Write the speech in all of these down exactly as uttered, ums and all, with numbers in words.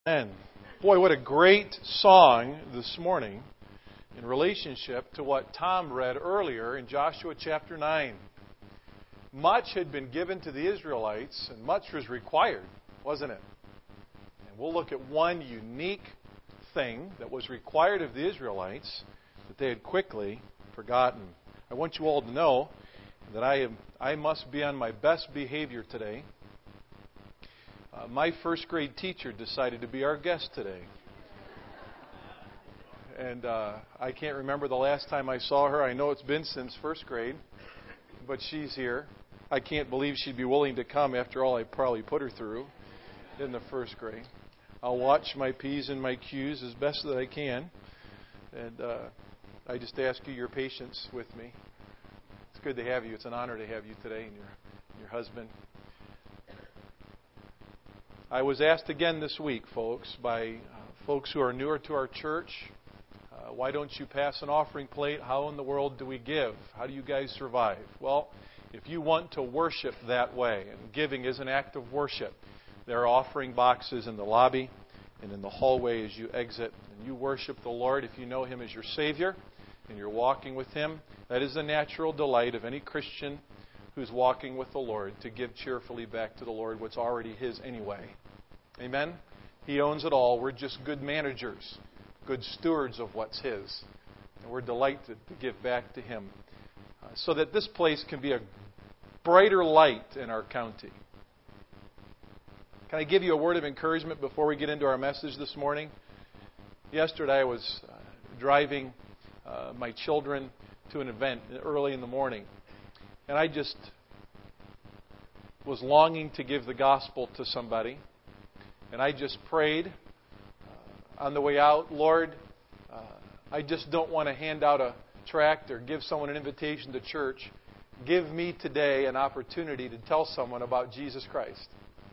Amen. Boy, what a great song this morning in relationship to what Tom read earlier in Joshua chapter nine. Much had been given to the Israelites, and much was required, wasn't it? And we'll look at one unique thing that was required of the Israelites that they had quickly forgotten. I want you all to know that I am, I must be on my best behavior today. Uh, my first grade teacher decided to be our guest today. And uh, I can't remember the last time I saw her. I know it's been since first grade, but she's here. I can't believe she'd be willing to come after all I probably put her through in the first grade. I'll watch my P's and my Q's as best that I can. And uh, I just ask you your patience with me. It's good to have you. It's an honor to have you today and your, your husband. I was asked again this week, folks, by uh, folks who are newer to our church, uh, why don't you pass an offering plate? How in the world do we give? How do you guys survive? Well, if you want to worship that way, and giving is an act of worship, there are offering boxes in the lobby and in the hallway as you exit. And you worship the Lord if you know Him as your Savior and you're walking with Him. That is the natural delight of any Christian who's walking with the Lord, to give cheerfully back to the Lord what's already His anyway. Amen? He owns it all. We're just good managers, good stewards of what's His. And we're delighted to give back to Him uh, so that this place can be a brighter light in our county. Can I give you a word of encouragement before we get into our message this morning? Yesterday I was uh, driving uh, my children to an event early in the morning. And I just was longing to give the gospel to somebody. And I just prayed uh, on the way out, Lord, uh, I just don't want to hand out a tract or give someone an invitation to church. Give me today an opportunity to tell someone about Jesus Christ.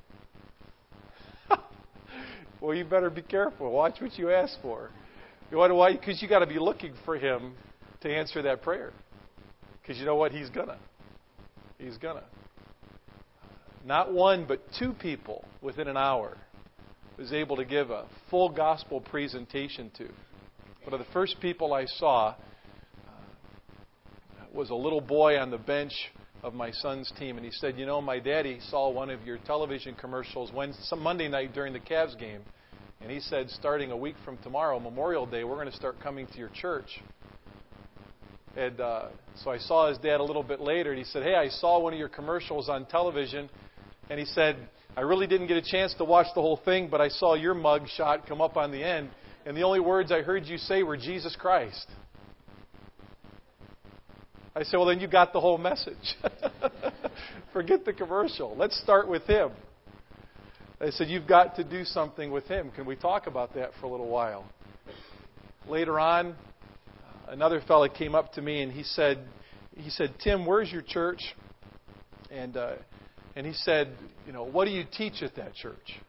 Well, you better be careful. Watch what you ask for. You know why? Because you got to be looking for Him to answer that prayer. Because you know what? He's gonna. He's gonna. Not one, but two people within an hour was able to give a full gospel presentation to. One of the first people I saw uh, was a little boy on the bench of my son's team, and he said, you know, my daddy saw one of your television commercials Wednesday, some Monday night during the Cavs game, and he said, starting a week from tomorrow, Memorial Day, we're going to start coming to your church. And uh, so I saw his dad a little bit later, and he said, hey, I saw one of your commercials on television. And he said, I really didn't get a chance to watch the whole thing, but I saw your mug shot come up on the end. And the only words I heard you say were Jesus Christ. I said, well, then you got the whole message. Forget the commercial. Let's start with Him. I said, you've got to do something with Him. Can we talk about that for a little while? Later on, another fellow came up to me and he said, he said, Tim, where's your church? And uh, and he said, you know, what do you teach at that church?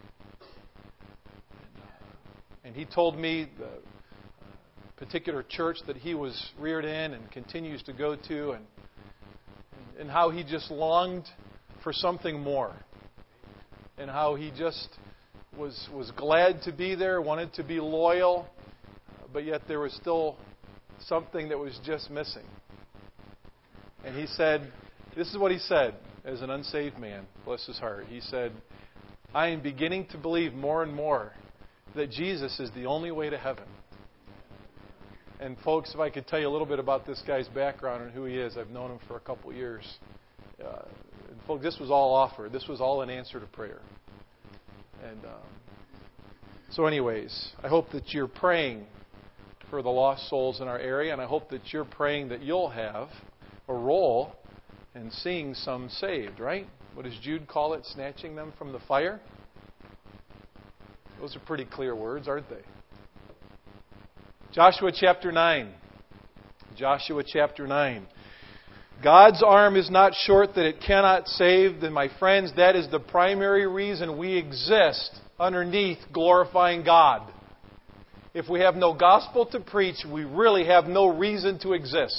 And he told me the particular church that he was reared in and continues to go to, and and how he just longed for something more, and how he just was was glad to be there, wanted to be loyal, but yet there was still something that was just missing. And he said, this is what he said as an unsaved man, bless his heart. He said, I am beginning to believe more and more that Jesus is the only way to heaven. And folks, if I could tell you a little bit about this guy's background and who he is, I've known him for a couple of years. Uh, and folks, this was all offered. This was all an answer to prayer. And um, so anyways, I hope that you're praying for the lost souls in our area, and I hope that you're praying that you'll have a role in seeing some saved, right? What does Jude call it? Snatching them from the fire? Those are pretty clear words, aren't they? Joshua chapter nine. Joshua chapter nine. God's arm is not short that it cannot save. Then, my friends, that is the primary reason we exist underneath glorifying God. If we have no gospel to preach, we really have no reason to exist.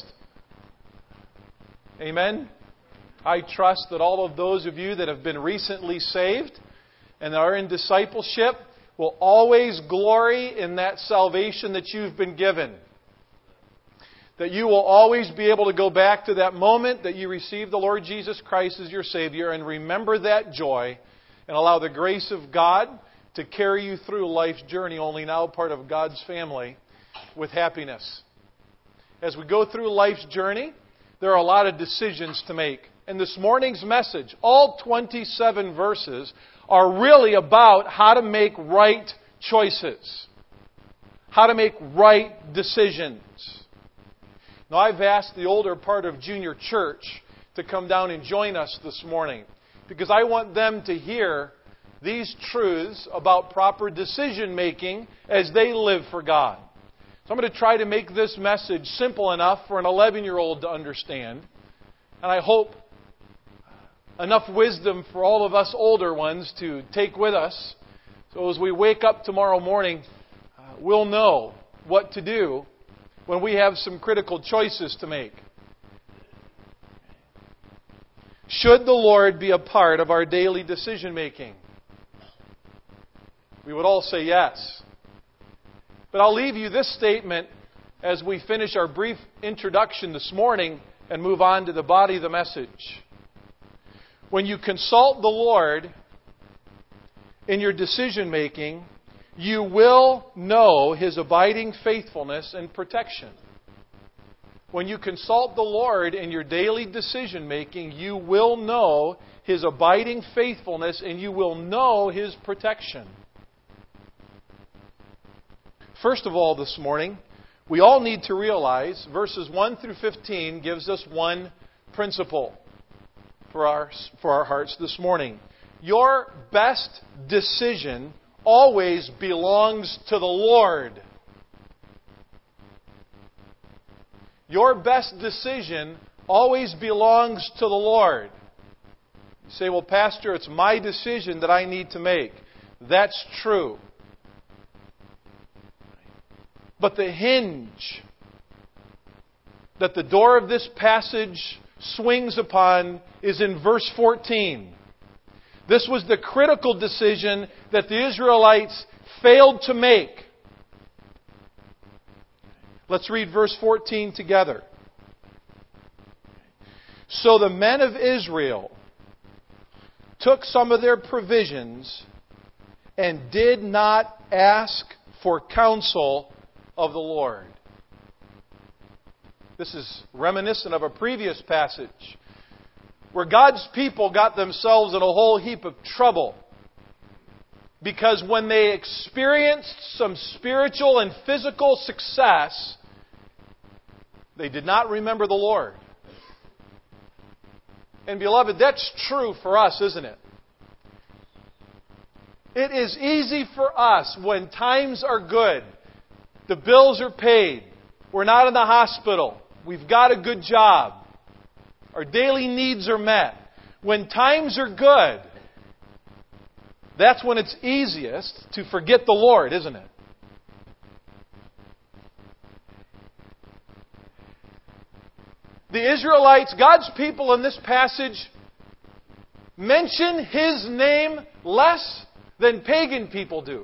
Amen? I trust that all of those of you that have been recently saved and are in discipleship will always glory in that salvation that you've been given. That you will always be able to go back to that moment that you received the Lord Jesus Christ as your Savior and remember that joy and allow the grace of God to carry you through life's journey, only now part of God's family, with happiness. As we go through life's journey, there are a lot of decisions to make. And this morning's message, all twenty-seven verses, are really about how to make right choices. How to make right decisions. Now, I've asked the older part of Junior Church to come down and join us this morning because I want them to hear these truths about proper decision making as they live for God. So I'm going to try to make this message simple enough for an eleven-year-old to understand. And I hope enough wisdom for all of us older ones to take with us. So as we wake up tomorrow morning, uh, we'll know what to do when we have some critical choices to make. Should the Lord be a part of our daily decision making? We would all say yes. But I'll leave you this statement as we finish our brief introduction this morning and move on to the body of the message. When you consult the Lord in your decision making, you will know His abiding faithfulness and protection. When you consult the Lord in your daily decision making, you will know His abiding faithfulness and you will know His protection. First of all, this morning, we all need to realize verses one through fifteen gives us one principle for our, for our hearts this morning. Your best decision always belongs to the Lord. Your best decision always belongs to the Lord. You say, well, Pastor, it's my decision that I need to make. That's true. But the hinge that the door of this passage swings upon is in verse fourteen. This was the critical decision that the Israelites failed to make. Let's read verse fourteen together. So the men of Israel took some of their provisions and did not ask for counsel of the Lord. This is reminiscent of a previous passage where God's people got themselves in a whole heap of trouble because when they experienced some spiritual and physical success, they did not remember the Lord. And beloved, that's true for us, isn't it? It is easy for us when times are good. The bills are paid. We're not in the hospital. We've got a good job. Our daily needs are met. When times are good, that's when it's easiest to forget the Lord, isn't it? The Israelites, God's people in this passage, mention His name less than pagan people do.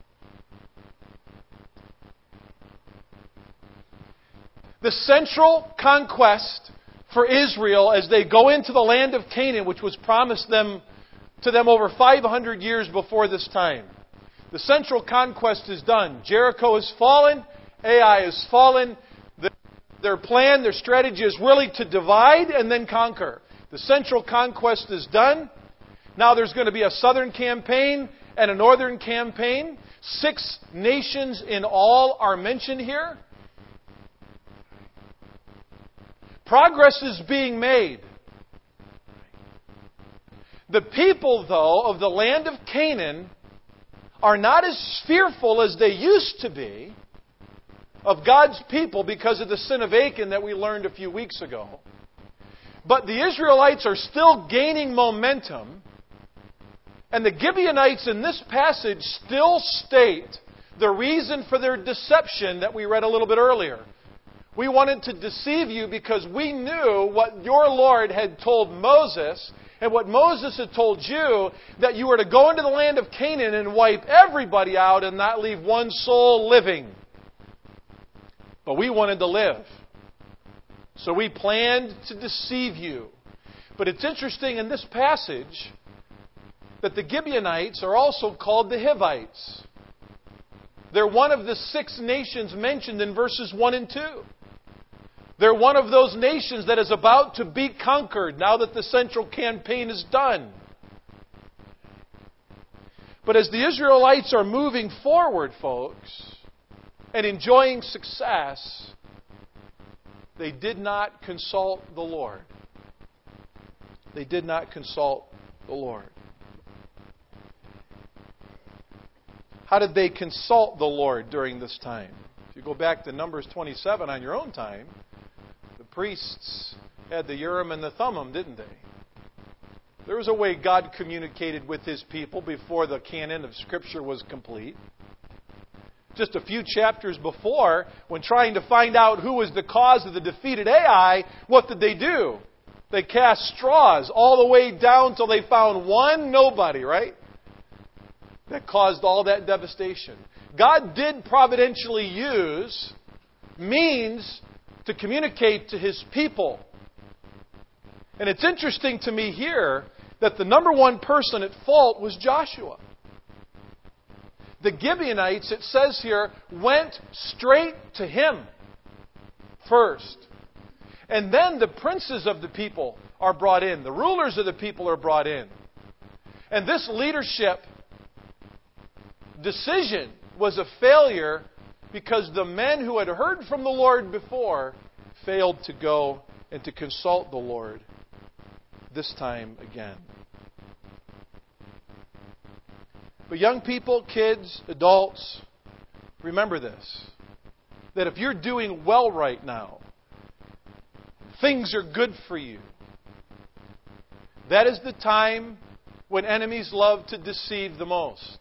The central conquest for Israel as they go into the land of Canaan, which was promised them to them over five hundred years before this time. The central conquest is done. Jericho has fallen. Ai has fallen. Their plan, their strategy is really to divide and then conquer. The central conquest is done. Now there's going to be a southern campaign and a northern campaign. Six nations in all are mentioned here. Progress is being made. The people, though, of the land of Canaan are not as fearful as they used to be of God's people because of the sin of Achan that we learned a few weeks ago. But the Israelites are still gaining momentum. And the Gibeonites in this passage still state the reason for their deception that we read a little bit earlier. We wanted to deceive you because we knew what your Lord had told Moses, And what Moses had told you, that you were to go into the land of Canaan and wipe everybody out and not leave one soul living. But we wanted to live. So we planned to deceive you. But it's interesting in this passage that the Gibeonites are also called the Hivites. They're one of the six nations mentioned in verses one and two. They're one of those nations that is about to be conquered now that the central campaign is done. But as the Israelites are moving forward, folks, and enjoying success, they did not consult the Lord. They did not consult the Lord. How did they consult the Lord during this time? If you go back to Numbers twenty-seven on your own time, the priests had the Urim and the Thummim, didn't they? There was a way God communicated with His people before the canon of Scripture was complete. Just a few chapters before, when trying to find out who was the cause of the defeat at Ai, what did they do? They cast straws all the way down till they found one nobody, right? That caused all that devastation. God did providentially use means to communicate to His people. And it's interesting to me here that the number one person at fault was Joshua. The Gibeonites, it says here, went straight to him first. And then the princes of the people are brought in. The rulers of the people are brought in. And this leadership decision was a failure because the men who had heard from the Lord before failed to go and to consult the Lord this time again. But young people, kids, adults, remember this, that if you're doing well right now, things are good for you, that is the time when enemies love to deceive the most.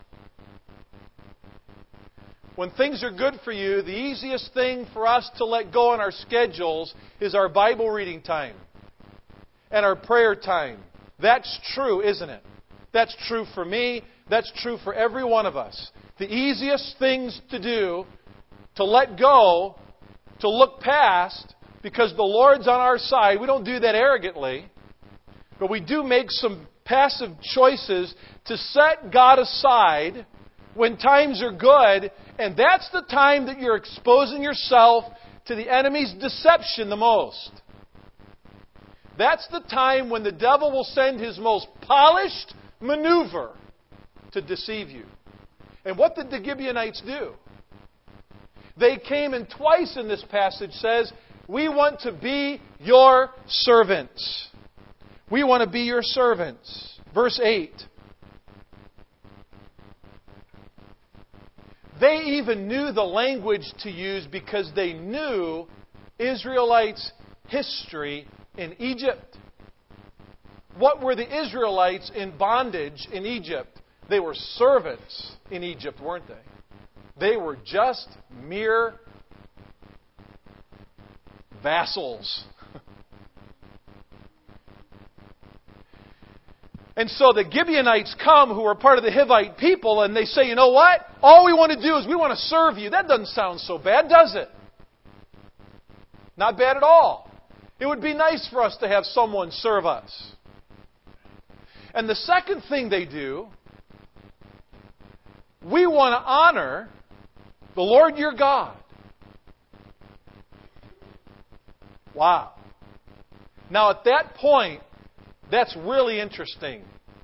When things are good for you, the easiest thing for us to let go on our schedules is our Bible reading time and our prayer time. That's true, isn't it? That's true for me. That's true for every one of us. The easiest things to do, to let go, to look past, because the Lord's on our side. We don't do that arrogantly, but we do make some passive choices to set God aside when times are good, and that's the time that you're exposing yourself to the enemy's deception the most. That's the time when the devil will send his most polished maneuver to deceive you. And what did the Gibeonites do? They came, and twice in this passage says, we want to be your servants. We want to be your servants. Verse eight. They even knew the language to use because they knew Israelites' history in Egypt. What were the Israelites in bondage in Egypt? They were servants in Egypt, weren't they? They were just mere vassals. And so the Gibeonites come, who are part of the Hivite people, and they say, you know what? All we want to do is we want to serve you. That doesn't sound so bad, does it? Not bad at all. It would be nice for us to have someone serve us. And the second thing they do, we want to honor the Lord your God. Wow. Now at that point, that's really interesting.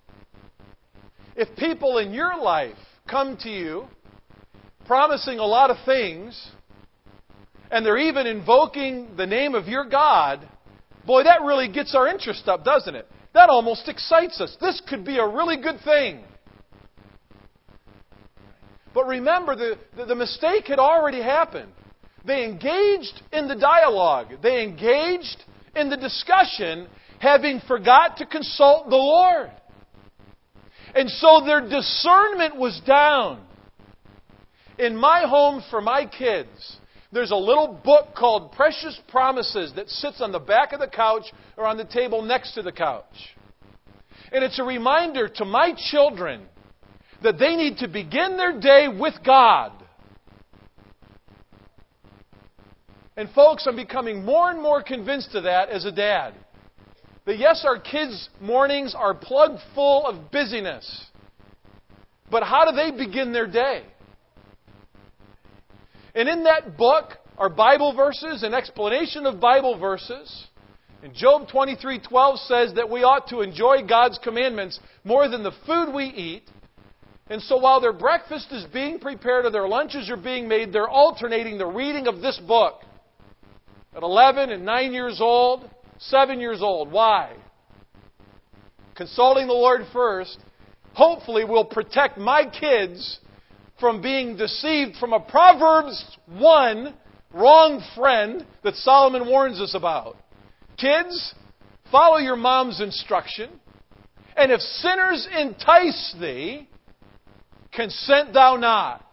If people in your life come to you promising a lot of things, and they're even invoking the name of your God, boy, that really gets our interest up, doesn't it? That almost excites us. This could be a really good thing. But remember, the, the, the mistake had already happened. They engaged in the dialogue. They engaged in the discussion, having forgot to consult the Lord. And so their discernment was down. In my home for my kids, there's a little book called Precious Promises that sits on the back of the couch or on the table next to the couch. And it's a reminder to my children that they need to begin their day with God. And folks, I'm becoming more and more convinced of that as a dad. That yes, our kids' mornings are plugged full of busyness. But how do they begin their day? And in that book are Bible verses, an explanation of Bible verses. And Job twenty-three twelve says that we ought to enjoy God's commandments more than the food we eat. And so while their breakfast is being prepared or their lunches are being made, they're alternating the reading of this book. At eleven and nine years old, seven years old. Why? Consulting the Lord first, hopefully will protect my kids from being deceived from a Proverbs one wrong friend that Solomon warns us about. Kids, follow your mom's instruction. And if sinners entice thee, consent thou not.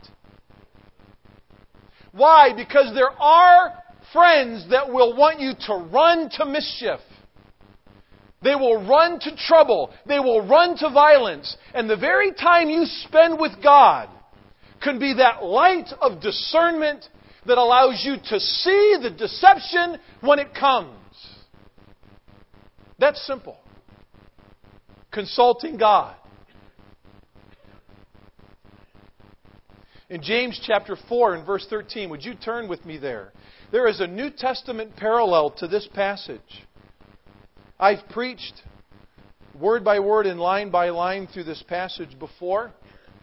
Why? Because there are friends that will want you to run to mischief. They will run to trouble. They will run to violence. And the very time you spend with God can be that light of discernment that allows you to see the deception when it comes. That's simple. Consulting God. In James chapter four and verse thirteen, would you turn with me there? There is a New Testament parallel to this passage. I've preached word by word and line by line through this passage before.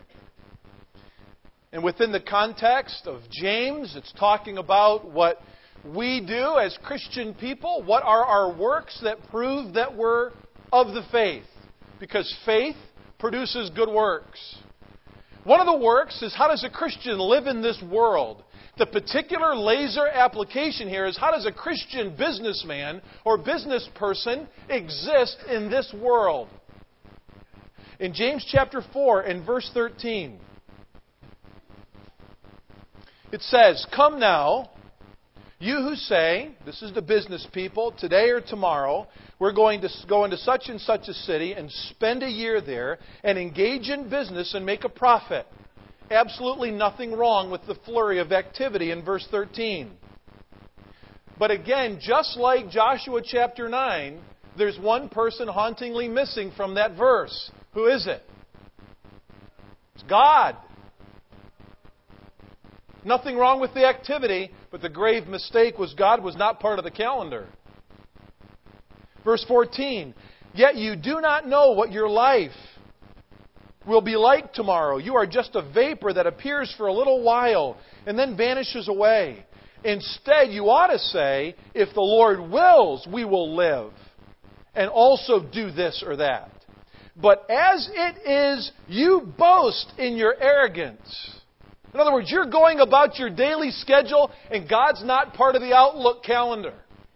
And within the context of James, it's talking about what we do as Christian people. What are our works that prove that we're of the faith? Because faith produces good works. One of the works is, how does a Christian live in this world? The particular laser application here is, how does a Christian businessman or business person exist in this world? In James chapter four and verse thirteen, it says, "Come now, you who say," this is the business people, "today or tomorrow, we're going to go into such and such a city and spend a year there and engage in business and make a profit." Absolutely nothing wrong with the flurry of activity in verse thirteen. But again, just like Joshua chapter nine, there's one person hauntingly missing from that verse. Who is it? It's God. Nothing wrong with the activity, but the grave mistake was God was not part of the calendar. Verse fourteen, "Yet you do not know what your life will be like tomorrow. You are just a vapor that appears for a little while and then vanishes away. Instead, you ought to say, if the Lord wills, we will live and also do this or that. But as it is, you boast in your arrogance." In other words, you're going about your daily schedule and God's not part of the Outlook calendar.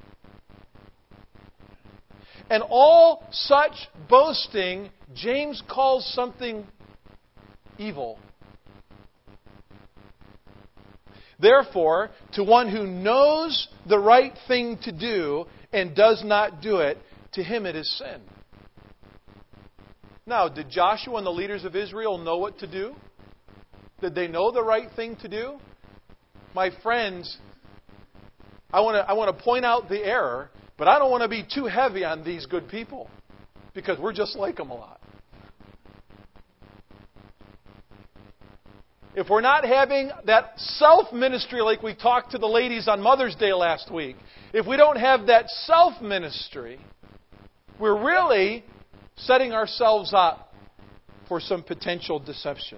And all such boasting, James calls something evil. Therefore, to one who knows the right thing to do and does not do it, to him it is sin. Now, did Joshua and the leaders of Israel know what to do? Did they know the right thing to do? My friends, I want to I want to point out the error, but I don't want to be too heavy on these good people, because we're just like them a lot. If we're not having that self-ministry like we talked to the ladies on Mother's Day last week, if we don't have that self-ministry, we're really setting ourselves up for some potential deception.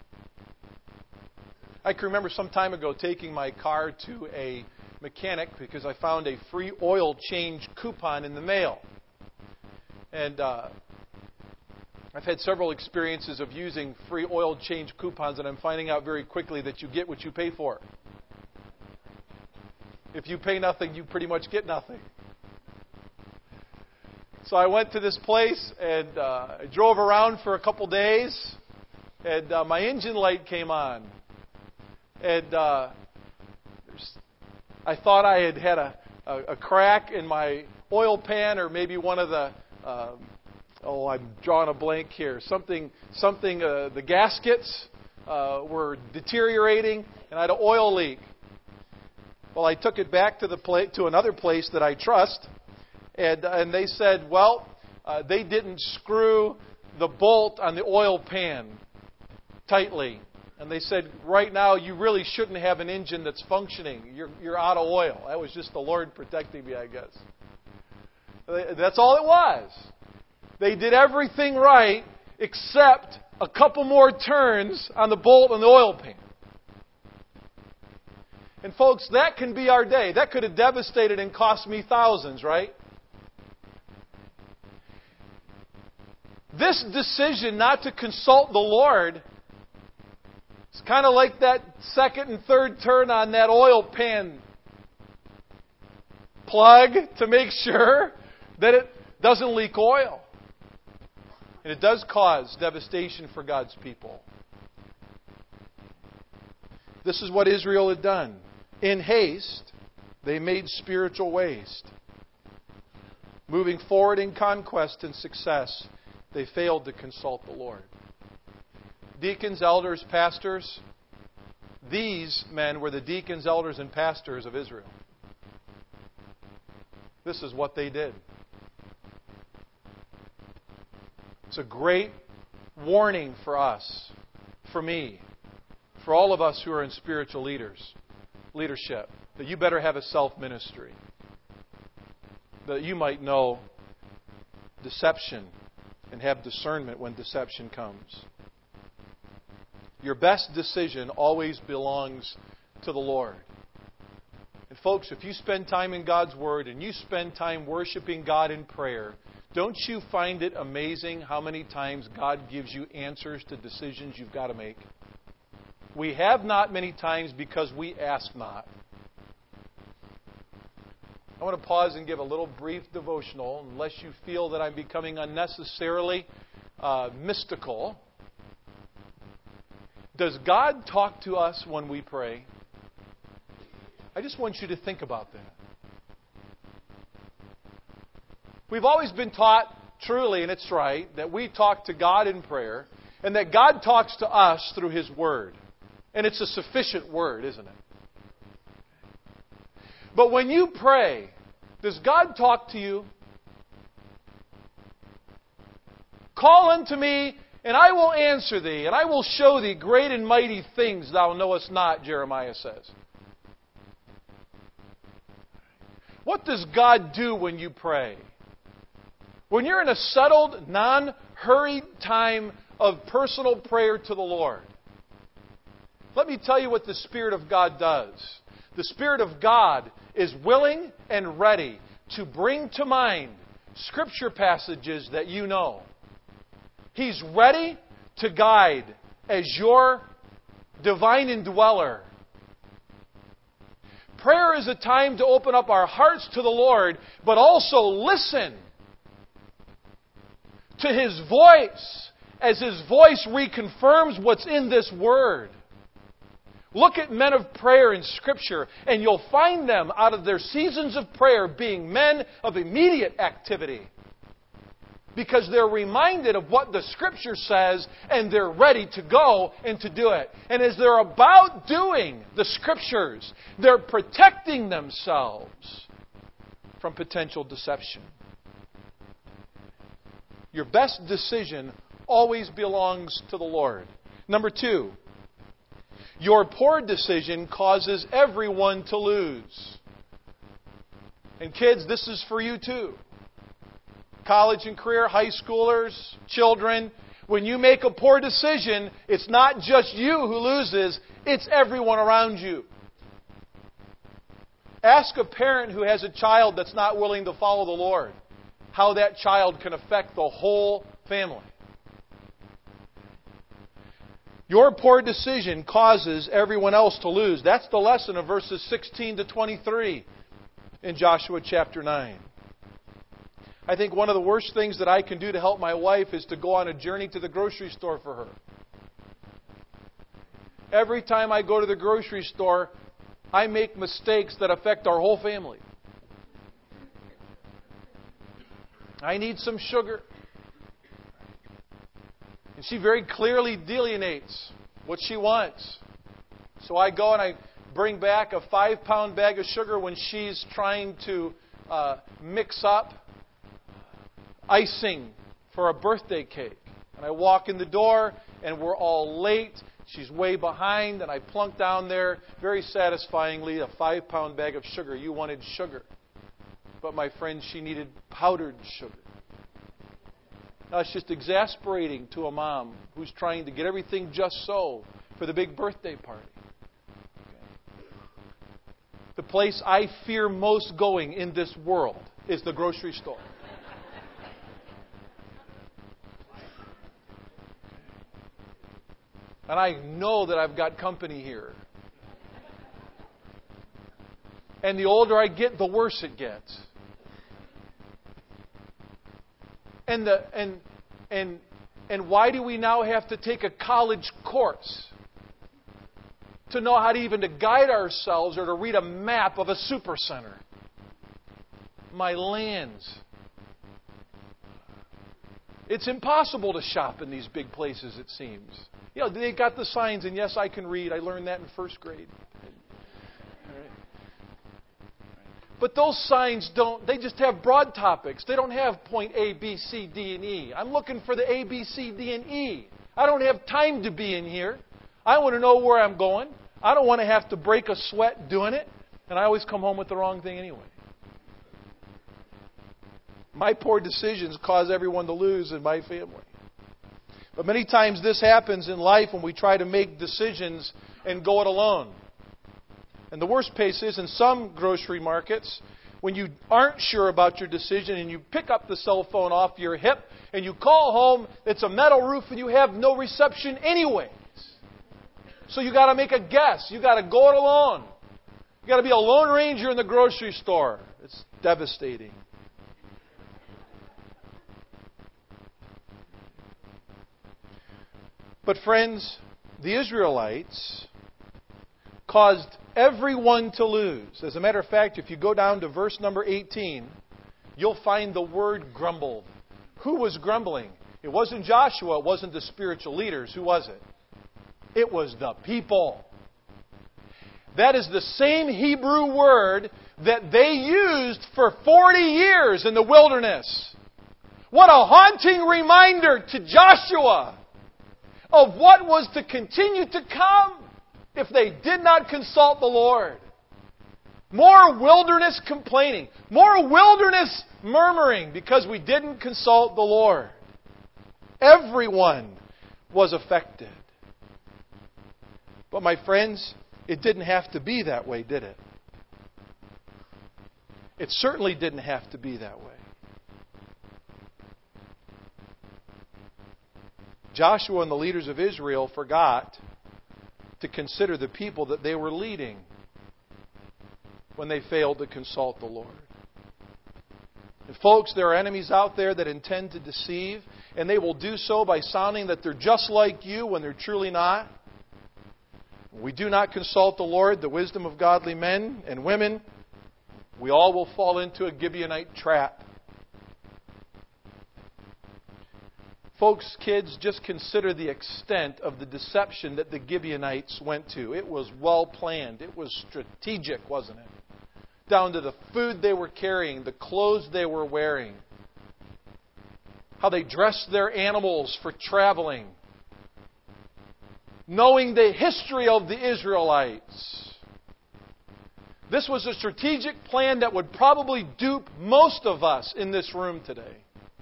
I can remember some time ago taking my car to a mechanic because I found a free oil change coupon in the mail. And uh, I've had several experiences of using free oil change coupons, and I'm finding out very quickly that you get what you pay for. If you pay nothing, you pretty much get nothing. So I went to this place, and uh, I drove around for a couple days, and uh, my engine light came on. And uh, I thought I had had a, a, a crack in my oil pan, or maybe one of the uh, oh, I'm drawing a blank here. Something, something. Uh, the gaskets uh, were deteriorating, and I had an oil leak. Well, I took it back to the pla- to another place that I trust, and and they said, well, uh, they didn't screw the bolt on the oil pan tightly. And they said, right now, you really shouldn't have an engine that's functioning. You're, you're out of oil. That was just the Lord protecting me, I guess. That's all it was. They did everything right except a couple more turns on the bolt on the oil pan. And folks, that can be our day. That could have devastated and cost me thousands, right? This decision not to consult the Lord, it's kind of like that second and third turn on that oil pan plug to make sure that it doesn't leak oil. And it does cause devastation for God's people. This is what Israel had done. In haste, they made spiritual waste. Moving forward in conquest and success, they failed to consult the Lord. Deacons, elders, pastors, these men were the deacons, elders, and pastors of Israel. This is what they did. It's a great warning for us, for me, for all of us who are in spiritual leaders, leadership, that you better have a self-ministry, that you might know deception and have discernment when deception comes. Your best decision always belongs to the Lord. And folks, if you spend time in God's Word and you spend time worshiping God in prayer, don't you find it amazing how many times God gives you answers to decisions you've got to make? We have not many times because we ask not. I want to pause and give a little brief devotional, unless you feel that I'm becoming unnecessarily uh, mystical. Does God talk to us when we pray? I just want you to think about that. We've always been taught, truly, and it's right, that we talk to God in prayer, and that God talks to us through His Word. And it's a sufficient Word, isn't it? But when you pray, does God talk to you? Call unto me, and I will answer thee, and I will show thee great and mighty things thou knowest not, Jeremiah says. What does God do when you pray? When you're in a settled, non-hurried time of personal prayer to the Lord, let me tell you what the Spirit of God does. The Spirit of God is willing and ready to bring to mind Scripture passages that you know. He's ready to guide as your divine indweller. Prayer is a time to open up our hearts to the Lord, but also listen to His voice as His voice reconfirms what's in this Word. Look at men of prayer in Scripture, and you'll find them out of their seasons of prayer being men of immediate activity. Because they're reminded of what the Scripture says, and they're ready to go and to do it. And as they're about doing the Scriptures, they're protecting themselves from potential deception. Your best decision always belongs to the Lord. Number two, your poor decision causes everyone to lose. And kids, this is for you too. College and career, high schoolers, children, when you make a poor decision, it's not just you who loses, it's everyone around you. Ask a parent who has a child that's not willing to follow the Lord how that child can affect the whole family. Your poor decision causes everyone else to lose. That's the lesson of verses sixteen to twenty-three in Joshua chapter nine. I think one of the worst things that I can do to help my wife is to go on a journey to the grocery store for her. Every time I go to the grocery store, I make mistakes that affect our whole family. I need some sugar. And she very clearly delineates what she wants. So I go and I bring back a five-pound bag of sugar when she's trying to uh, mix up icing for a birthday cake. And I walk in the door, and we're all late. She's way behind, and I plunk down there, very satisfyingly, a five-pound bag of sugar. You wanted sugar. But my friend, she needed powdered sugar. Now, it's just exasperating to a mom who's trying to get everything just so for the big birthday party. Okay. The place I fear most going in this world is the grocery store. And I know that I've got company here. And the older I get, the worse it gets. And the and and and why do we now have to take a college course to know how to even to guide ourselves or to read a map of a supercenter? My lands. It's impossible to shop in these big places, it seems. You know, they got the signs, and yes, I can read. I learned that in first grade. But those signs don't, they just have broad topics. They don't have point A, B, C, D, and E. I'm looking for the A, B, C, D, and E. I don't have time to be in here. I want to know where I'm going. I don't want to have to break a sweat doing it. And I always come home with the wrong thing anyway. My poor decisions cause everyone to lose in my family. But many times this happens in life when we try to make decisions and go it alone. And the worst case is in some grocery markets, when you aren't sure about your decision and you pick up the cell phone off your hip and you call home, it's a metal roof and you have no reception anyways. So you got to make a guess. You got to go it alone. You got to be a lone ranger in the grocery store. It's devastating. But friends, the Israelites caused everyone to lose. As a matter of fact, if you go down to verse number eighteen, you'll find the word grumbled. Who was grumbling? It wasn't Joshua. It wasn't the spiritual leaders. Who was it? It was the people. That is the same Hebrew word that they used for forty years in the wilderness. What a haunting reminder to Joshua of what was to continue to come if they did not consult the Lord. More wilderness complaining. More wilderness murmuring because we didn't consult the Lord. Everyone was affected. But my friends, it didn't have to be that way, did it? It certainly didn't have to be that way. Joshua and the leaders of Israel forgot to consider the people that they were leading when they failed to consult the Lord. And folks, there are enemies out there that intend to deceive, and they will do so by sounding that they're just like you when they're truly not. When we do not consult the Lord, the wisdom of godly men and women, we all will fall into a Gibeonite trap. Folks, kids, just consider the extent of the deception that the Gibeonites went to. It was well planned. It was strategic, wasn't it? Down to the food they were carrying, the clothes they were wearing, how they dressed their animals for traveling, knowing the history of the Israelites. This was a strategic plan that would probably dupe most of us in this room today,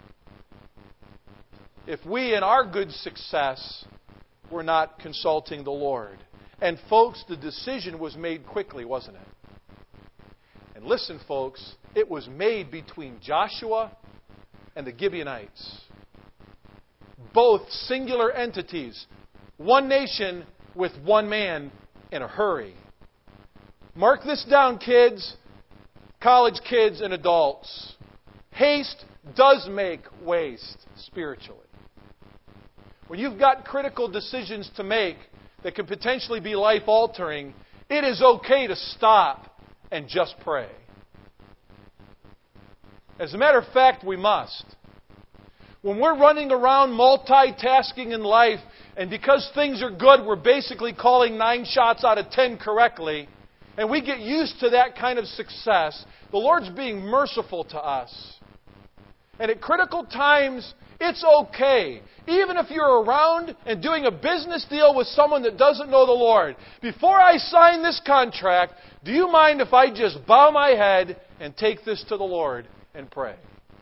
if we, in our good success, were not consulting the Lord. And folks, the decision was made quickly, wasn't it? And listen, folks, it was made between Joshua and the Gibeonites. Both singular entities. One nation with one man in a hurry. Mark this down, kids, college kids and adults. Haste does make waste spiritually. When you've got critical decisions to make that can potentially be life-altering, it is okay to stop and just pray. As a matter of fact, we must. When we're running around multitasking in life, and because things are good, we're basically calling nine shots out of ten correctly, and we get used to that kind of success, the Lord's being merciful to us. And at critical times, it's okay. Even if you're around and doing a business deal with someone that doesn't know the Lord, before I sign this contract, do you mind if I just bow my head and take this to the Lord and pray?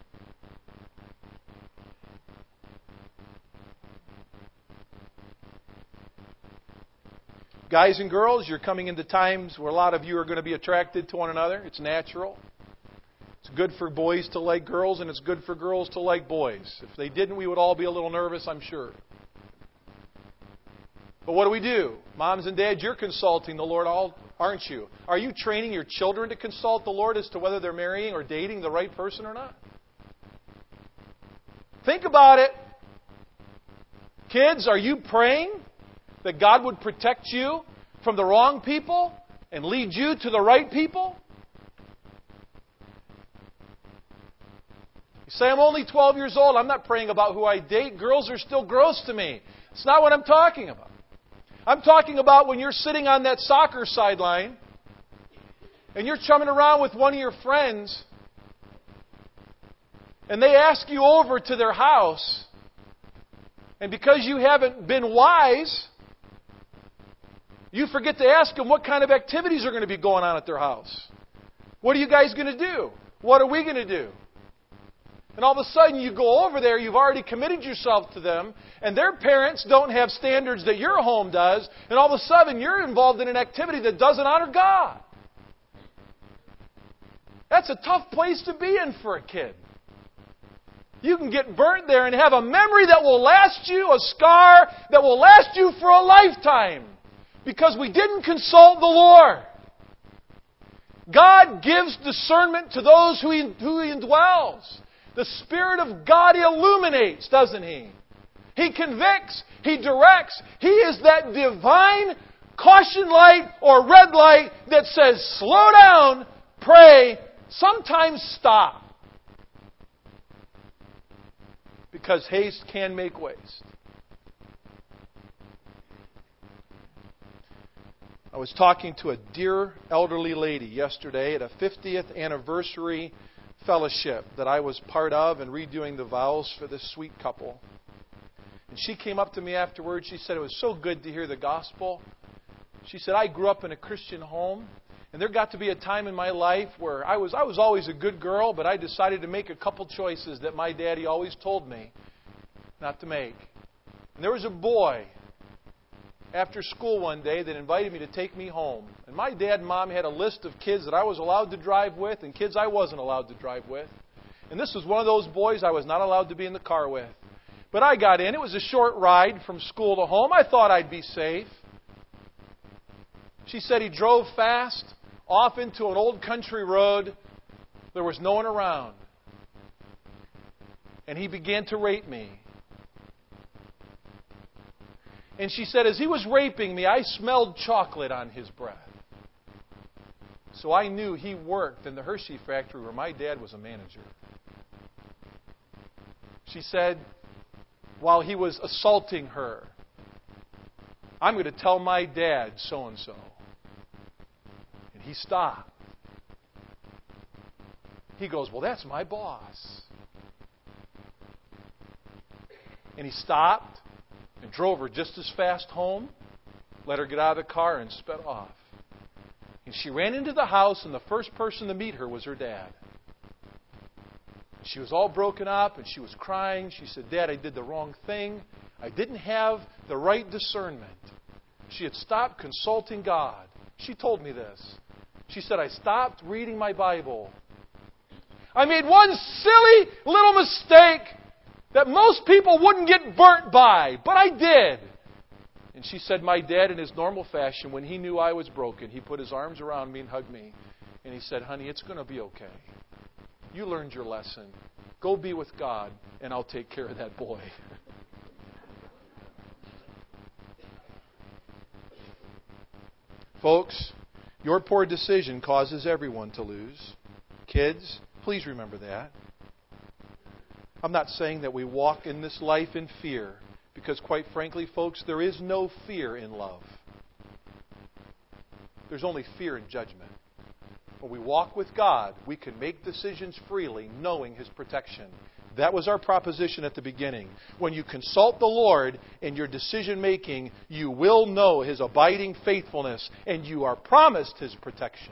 Guys and girls, you're coming into times where a lot of you are going to be attracted to one another. It's natural. It's good for boys to like girls, and it's good for girls to like boys. If they didn't, we would all be a little nervous, I'm sure. But what do we do? Moms and dads, you're consulting the Lord, all, aren't you? Are you training your children to consult the Lord as to whether they're marrying or dating the right person or not? Think about it. Kids, are you praying that God would protect you from the wrong people and lead you to the right people? You say, I'm only twelve years old. I'm not praying about who I date. Girls are still gross to me. It's not what I'm talking about. I'm talking about when you're sitting on that soccer sideline and you're chumming around with one of your friends and they ask you over to their house, and because you haven't been wise, you forget to ask them what kind of activities are going to be going on at their house. What are you guys going to do? What are we going to do? And all of a sudden you go over there, you've already committed yourself to them, and their parents don't have standards that your home does, and all of a sudden you're involved in an activity that doesn't honor God. That's a tough place to be in for a kid. You can get burnt there and have a memory that will last you, a scar that will last you for a lifetime, because we didn't consult the Lord. God gives discernment to those who He, who he indwells. The Spirit of God illuminates, doesn't He? He convicts. He directs. He is that divine caution light or red light that says, slow down, pray, sometimes stop. Because haste can make waste. I was talking to a dear elderly lady yesterday at a fiftieth anniversary fellowship that I was part of and redoing the vows for this sweet couple. And she came up to me afterwards. She said it was so good to hear the gospel. She said, I grew up in a Christian home, and there got to be a time in my life where I was I was always a good girl, but I decided to make a couple choices that my daddy always told me not to make. And there was a boy after school one day that invited me to take me home. And my dad and mom had a list of kids that I was allowed to drive with and kids I wasn't allowed to drive with. And this was one of those boys I was not allowed to be in the car with. But I got in. It was a short ride from school to home. I thought I'd be safe. She said he drove fast off into an old country road. There was no one around. And he began to rape me. And she said, as he was raping me, I smelled chocolate on his breath. So I knew he worked in the Hershey factory where my dad was a manager. She said, while he was assaulting her, I'm going to tell my dad so-and-so. And he stopped. He goes, well, that's my boss. And he stopped and drove her just as fast home, let her get out of the car, and sped off. And she ran into the house, and the first person to meet her was her dad. She was all broken up, and she was crying. She said, Dad, I did the wrong thing. I didn't have the right discernment. She had stopped consulting God. She told me this. She said, I stopped reading my Bible. I made one silly little mistake that most people wouldn't get burnt by, but I did. And she said, my dad, in his normal fashion, when he knew I was broken, he put his arms around me and hugged me. And he said, honey, it's going to be okay. You learned your lesson. Go be with God, and I'll take care of that boy. Folks, your poor decision causes everyone to lose. Kids, please remember that. I'm not saying that we walk in this life in fear, because quite frankly, folks, there is no fear in love. There's only fear in judgment. When we walk with God, we can make decisions freely, knowing His protection. That was our proposition at the beginning. When you consult the Lord in your decision making, you will know His abiding faithfulness, and you are promised His protection.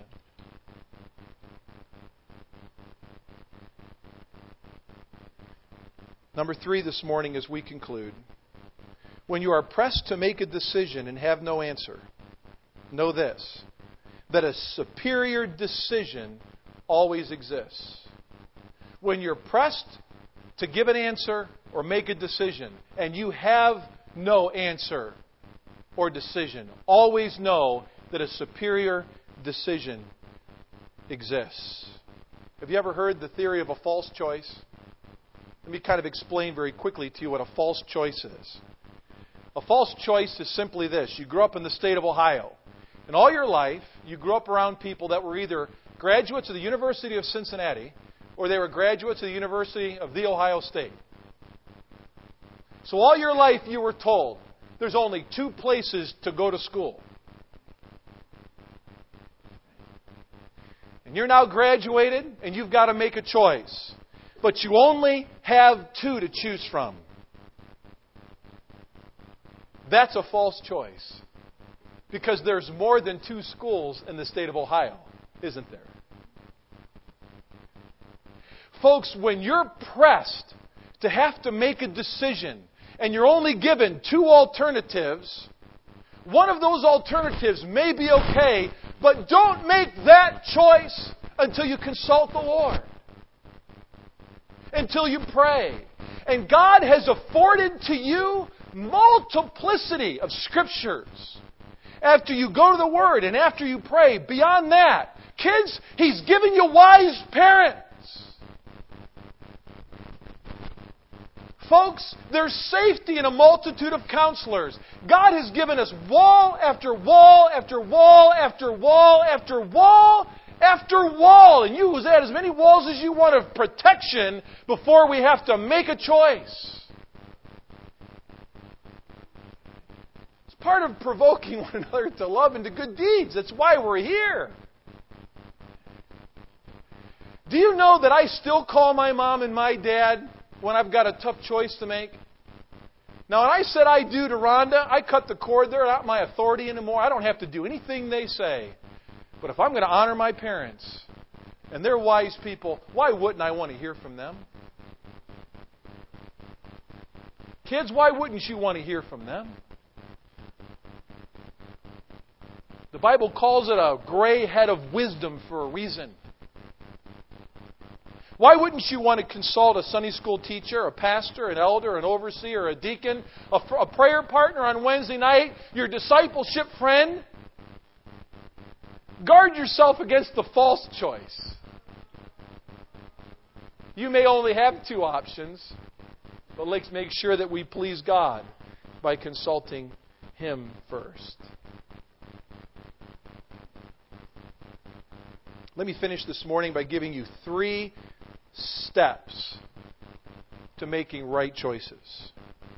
Number three this morning as we conclude. When you are pressed to make a decision and have no answer, know this, that a superior decision always exists. When you're pressed to give an answer or make a decision and you have no answer or decision, always know that a superior decision exists. Have you ever heard the theory of a false choice? Let me kind of explain very quickly to you what a false choice is. A false choice is simply this. You grew up in the state of Ohio. And all your life, you grew up around people that were either graduates of the University of Cincinnati or they were graduates of the University of The Ohio State. So all your life you were told there's only two places to go to school. And you're now graduated and you've got to make a choice. But you only have two to choose from. That's a false choice. Because there's more than two schools in the state of Ohio, isn't there? Folks, when you're pressed to have to make a decision and you're only given two alternatives, one of those alternatives may be okay, but don't make that choice until you consult the Lord. Until you pray. And God has afforded to you multiplicity of scriptures. After you go to the Word and after you pray, beyond that, kids, He's given you wise parents. Folks, there's safety in a multitude of counselors. God has given us wall after wall after wall after wall after wall after wall. And use that as many walls as you want of protection before we have to make a choice. It's part of provoking one another to love and to good deeds. That's why we're here. Do you know that I still call my mom and my dad when I've got a tough choice to make? Now, when I said I do to Rhonda, I cut the cord. They're not my authority anymore. I don't have to do anything they say. But if I'm going to honor my parents, and they're wise people, why wouldn't I want to hear from them? Kids, why wouldn't you want to hear from them? The Bible calls it a gray head of wisdom for a reason. Why wouldn't you want to consult a Sunday school teacher, a pastor, an elder, an overseer, a deacon, a, a prayer partner on Wednesday night, your discipleship friend? Guard yourself against the false choice. You may only have two options, but let's make sure that we please God by consulting Him first. Let me finish this morning by giving you three steps to making right choices.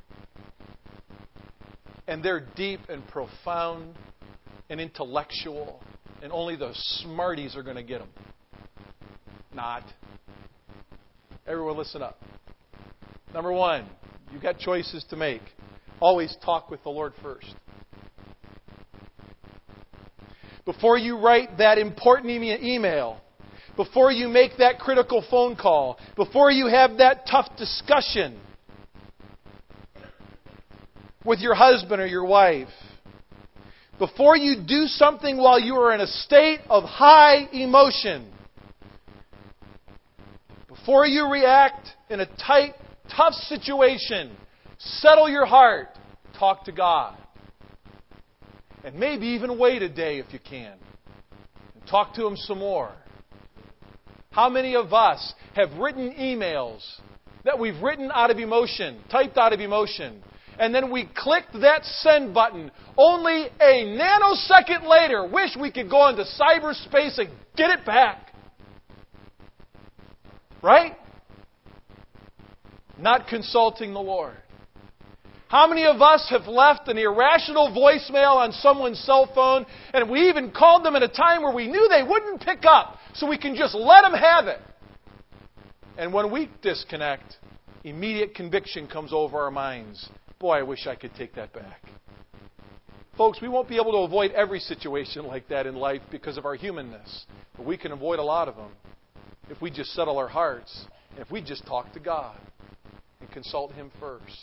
And they're deep and profound and intellectual, and only the smarties are going to get them. Not. Everyone listen up. Number one, you've got choices to make. Always talk with the Lord first. Before you write that important e- email, before you make that critical phone call, before you have that tough discussion with your husband or your wife, before you do something while you are in a state of high emotion, before you react in a tight, tough situation, settle your heart, talk to God. And maybe even wait a day if you can. And talk to Him some more. How many of us have written emails that we've written out of emotion, typed out of emotion, and then we clicked that send button only a nanosecond later, wish we could go into cyberspace and get it back? Right? not consulting the Lord. How many of us have left an irrational voicemail on someone's cell phone, and we even called them at a time where we knew they wouldn't pick up, so we can just let them have it? And when we disconnect, immediate conviction comes over our minds. Boy, I wish I could take that back. Folks, we won't be able to avoid every situation like that in life because of our humanness. But we can avoid a lot of them if we just settle our hearts, and if we just talk to God and consult Him first.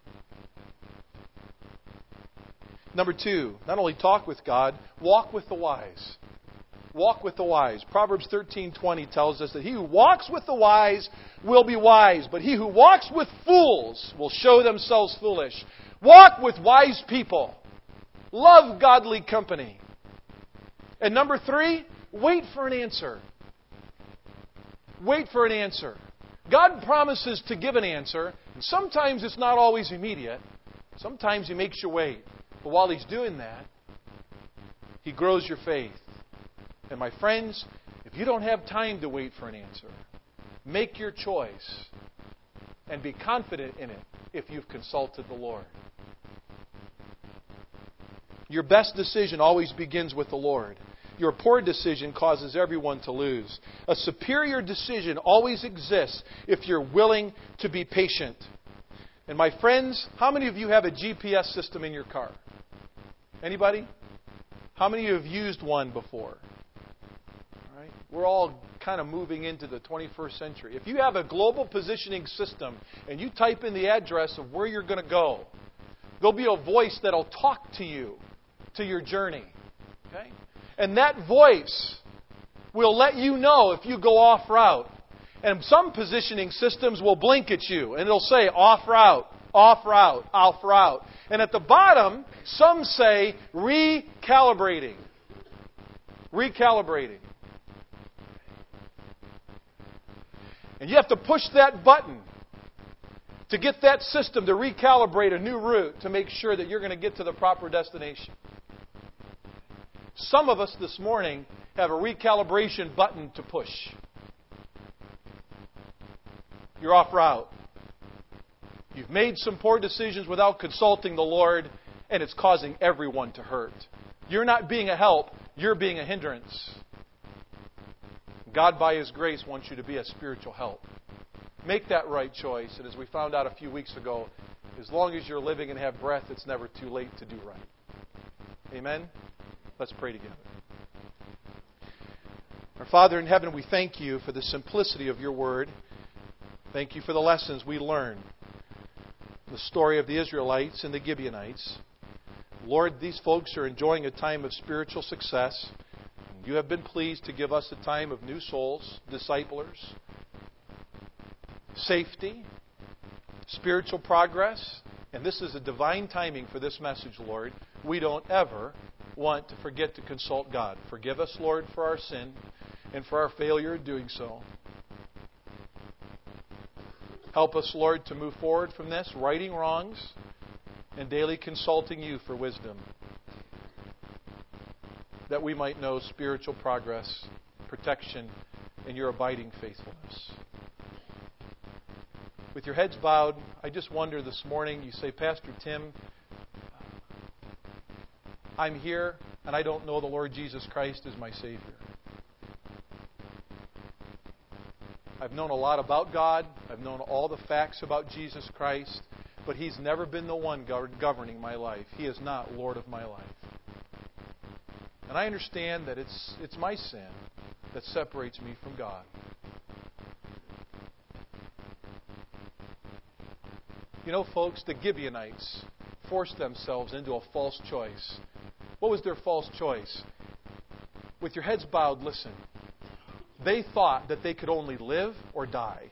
Number two, not only talk with God, walk with the wise. Walk with the wise. Proverbs thirteen twenty tells us that he who walks with the wise will be wise, but he who walks with fools will show themselves foolish. Walk with wise people. Love godly company. And number three, wait for an answer. Wait for an answer. God promises to give an answer, and sometimes it's not always immediate. Sometimes He makes you wait. But while He's doing that, He grows your faith. And my friends, if you don't have time to wait for an answer, make your choice and be confident in it if you've consulted the Lord. Your best decision always begins with the Lord. Your poor decision causes everyone to lose. A superior decision always exists if you're willing to be patient. And my friends, how many of you have a G P S system in your car? Anybody? How many of you have used one before? All right. We're all kind of moving into the twenty-first century. If you have a global positioning system and you type in the address of where you're going to go, there'll be a voice that'll talk to you, to your journey. Okay? And that voice will let you know if you go off route. And some positioning systems will blink at you and it'll say off route, off route, off route. And at the bottom, some say recalibrating. Recalibrating. And you have to push that button to get that system to recalibrate a new route to make sure that you're going to get to the proper destination. Some of us this morning have a recalibration button to push. You're off route. You've made some poor decisions without consulting the Lord, and it's causing everyone to hurt. You're not being a help, you're being a hindrance. God, by His grace, wants you to be a spiritual help. Make that right choice, and as we found out a few weeks ago, as long as you're living and have breath, it's never too late to do right. Amen? Let's pray together. Our Father in heaven, we thank You for the simplicity of Your Word. Thank You for the lessons we learn. The story of the Israelites and the Gibeonites. Lord, these folks are enjoying a time of spiritual success. You have been pleased to give us a time of new souls, disciplers, safety, spiritual progress. And this is a divine timing for this message, Lord. We don't ever want to forget to consult God. Forgive us, Lord, for our sin and for our failure in doing so. Help us, Lord, to move forward from this, righting wrongs and daily consulting You for wisdom, that we might know spiritual progress, protection, and Your abiding faithfulness. With your heads bowed, I just wonder this morning, you say, Pastor Tim, I'm here and I don't know the Lord Jesus Christ as my Savior. I've known a lot about God. I've known all the facts about Jesus Christ, but He's never been the one governing my life. He is not Lord of my life. And I understand that it's it's my sin that separates me from God. You know, folks, the Gibeonites forced themselves into a false choice. What was their false choice? With your heads bowed, listen. They thought that they could only live or die.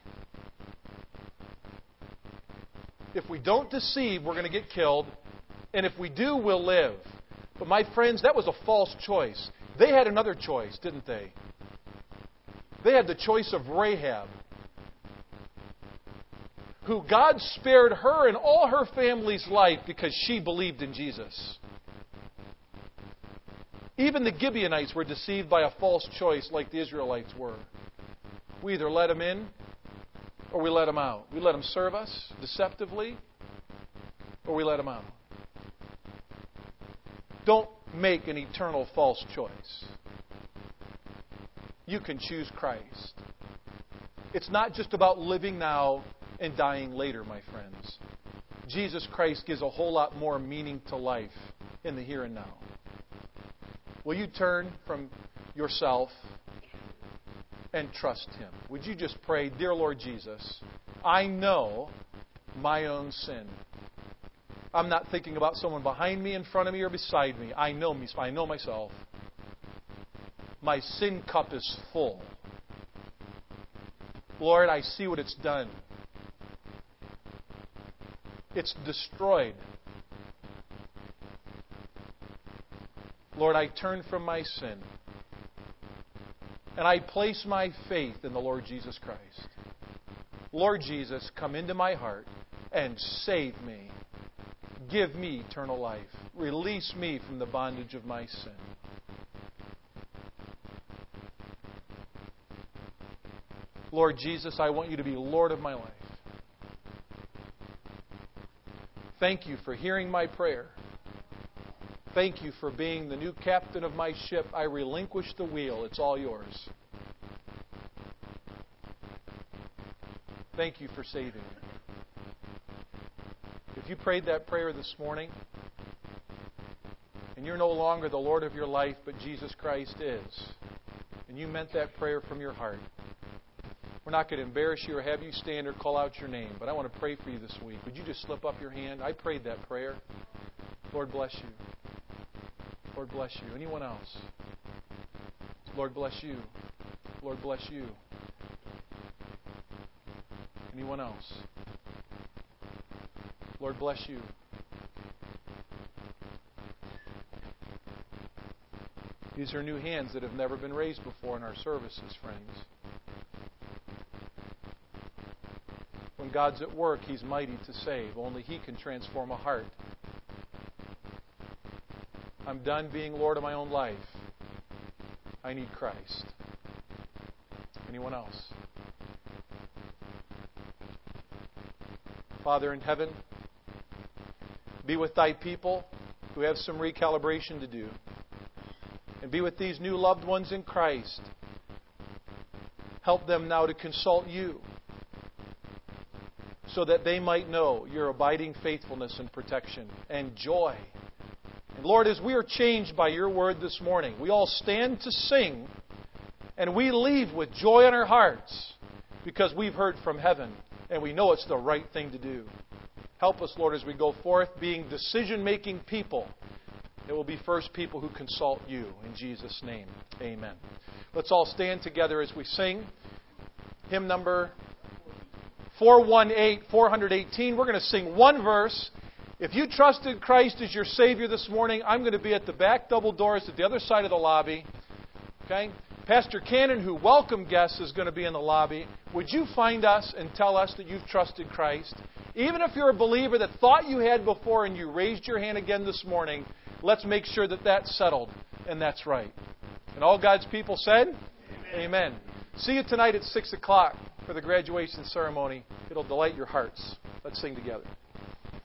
If we don't deceive, we're going to get killed. And if we do, we'll live. But my friends, that was a false choice. They had another choice, didn't they? They had the choice of Rahab, who God spared her and all her family's life because she believed in Jesus. Even the Gibeonites were deceived by a false choice like the Israelites were. We either let them in or we let them out. We let them serve us deceptively, or we let them out. Don't make an eternal false choice. You can choose Christ. It's not just about living now and dying later, my friends. Jesus Christ gives a whole lot more meaning to life in the here and now. Will you turn from yourself and trust Him? Would you just pray, Dear Lord Jesus, I know my own sin. I'm not thinking about someone behind me, in front of me, or beside me. I know me. I know myself. My sin cup is full. Lord, I see what it's done. It's destroyed. Lord, I turn from my sin. And I place my faith in the Lord Jesus Christ. Lord Jesus, come into my heart and save me. Give me eternal life. Release me from the bondage of my sin. Lord Jesus, I want you to be Lord of my life. Thank you for hearing my prayer. Thank you for being the new captain of my ship. I relinquish the wheel. It's all yours. Thank you for saving me. If you prayed that prayer this morning, and you're no longer the Lord of your life, but Jesus Christ is, and you meant that prayer from your heart, we're not going to embarrass you or have you stand or call out your name, but I want to pray for you this week. Would you just slip up your hand? I prayed that prayer. Lord bless you. Lord bless you. Anyone else? Lord bless you. Lord bless you. Anyone else? Lord bless you. These are new hands that have never been raised before in our services, friends. When God's at work, He's mighty to save. Only He can transform a heart. I'm done being Lord of my own life. I need Christ. Anyone else? Father in heaven, be with Thy people who have some recalibration to do. And be with these new loved ones in Christ. Help them now to consult You, so that they might know Your abiding faithfulness and protection and joy. And Lord, as we are changed by Your word this morning, we all stand to sing, and we leave with joy in our hearts because we've heard from heaven and we know it's the right thing to do. Help us, Lord, as we go forth being decision-making people. It will be first people who consult You. In Jesus' name, amen. Let's all stand together as we sing hymn number four one eight, four eighteen. We're going to sing one verse. If you trusted Christ as your Savior this morning, I'm going to be at the back double doors at the other side of the lobby. Okay? Pastor Cannon, who welcomed guests, is going to be in the lobby. Would you find us and tell us that you've trusted Christ? Even if you're a believer that thought you had before and you raised your hand again this morning, let's make sure that that's settled and that's right. And all God's people said, Amen. Amen. See you tonight at six o'clock for the graduation ceremony. It'll delight your hearts. Let's sing together.